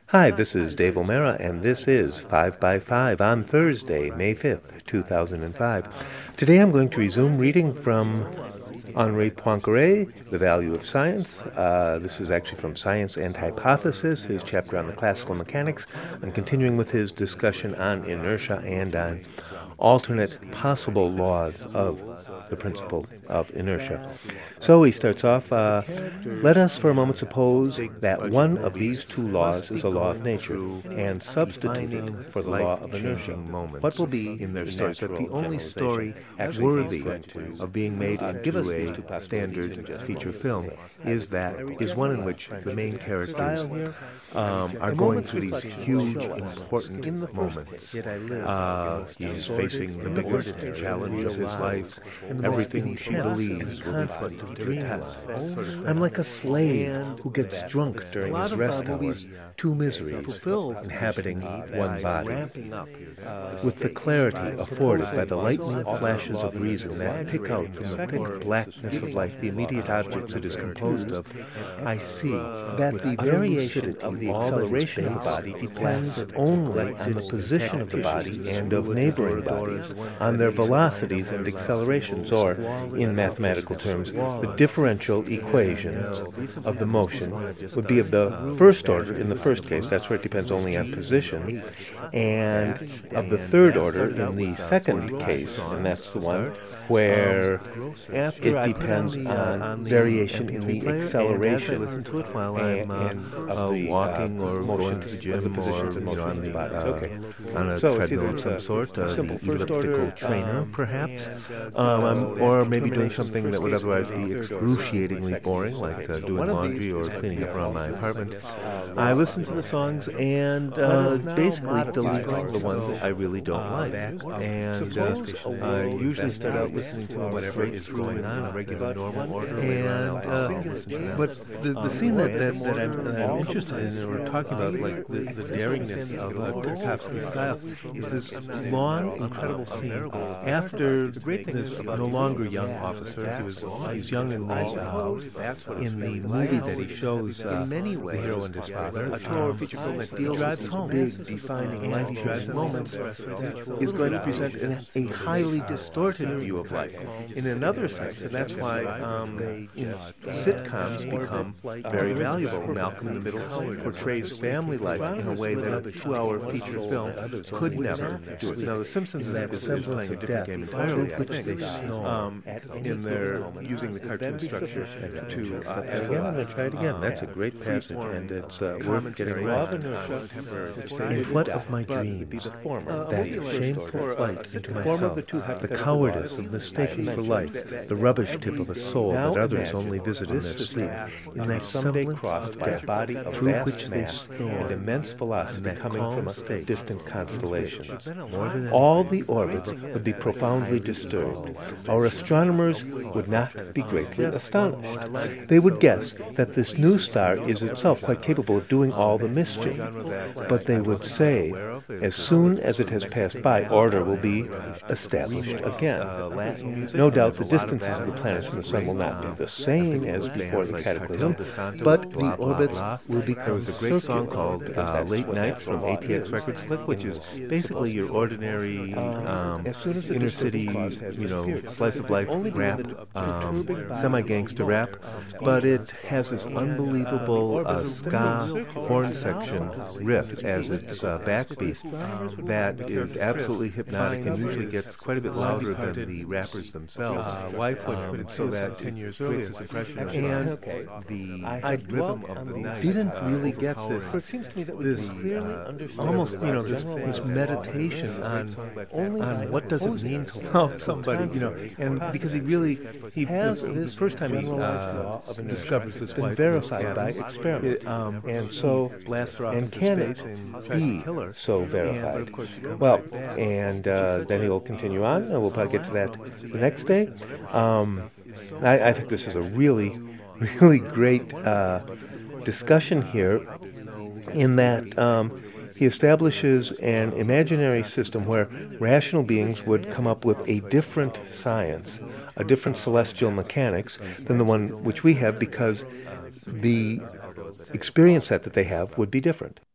Hi, this is Dave O'Mara, and this is 5 by 5 on Thursday, May 5th, 2005. Today I'm going to resume reading from Henri Poincaré, The Value of Science. This is actually from Science and Hypothesis, his chapter on the classical mechanics. I'm continuing with his discussion on inertia and on alternate possible laws of the principle of inertia. So he starts off, let us for a moment suppose that one of these two laws is a law of nature, and substituting for the law of inertia, what will be in their story? That the only story worthy of being made into a standard feature film is one in which the main characters are going through these huge, important moments. He's facing the biggest challenge of his life. Everything she believes will be put to the test. I'm like a slave who gets drunk during his rest hours. Two miseries inhabiting one body. With the clarity afforded by the lightning flashes of reason that pick out from the thick blackness of life the immediate objects it is composed of, I see that the variation of the acceleration of the body depends only on the position of the body and of neighboring bodies, on their velocities and accelerations, or, in mathematical terms, the differential equations of the motion would be of the first order in the first case, that's where it depends only on position, and of the third order in the second case, and that's the one where it depends on variation in the acceleration listen to it while I'm walking or going to the gym or on a treadmill of some sort, the elliptical trainer perhaps, or maybe doing something that would otherwise be excruciatingly boring, like doing laundry or cleaning up around my apartment. I listen to the songs and basically delete all the ones that I really don't like, and I usually start out listening to whatever is going on, a regular, normal order. And but the scene that I'm interested in, and we're talking about, like the daringness of Tarkovsky's style, is this long, incredible scene after this no longer young officer. He's young in the movie that he shows the hero and his father. A two-hour feature film that drives home big, defining life moments is going to present a highly distorted view of life. In another sense, and that's why sitcoms become very valuable. Malcolm in the Middle portrays family life in a way that a two-hour feature film could never do it. Now, The Simpsons is playing a different game entirely, I think, in their using the cartoon structure to... Again, I'm going to try it again. That's a great passage, and it's worth getting right. And what of my dreams? That shameful flight into myself, the cowardice of mistaking for life, the rubbish tip of a soul that others only visit in their sleep, in that semblance of death through which they stand, immense velocity coming from a distant constellation. All the orbits would be profoundly disturbed. Our astronomers would not be greatly astonished. They would guess that this new star is itself quite capable of doing all the mischief. But they would say, as soon as it has passed by, order will be established again. No doubt the distances of the planets from the sun will not be the same as before the cataclysm, but the orbits will become There was a great song called Late Nights from ATX Records, which is basically your ordinary inner city, slice of life rap, semi-gangster rap, but it has this unbelievable ska horn section riff as its backbeat that is absolutely hypnotic and usually gets quite a bit louder than the rappers themselves. Wife would put it so that 10 years earlier, this impression of the rhythm of the night. Didn't really get this almost, this meditation on what does it mean to love somebody, and because he has this first time he discovers this wife verified by experiment, and so and can it be so verified? Well, and then he'll continue on, and we'll probably get to that the next day. I think this is a really, really great discussion here, in that he establishes an imaginary system where rational beings would come up with a different science, a different celestial mechanics than the one which we have, because the experience set that they have would be different.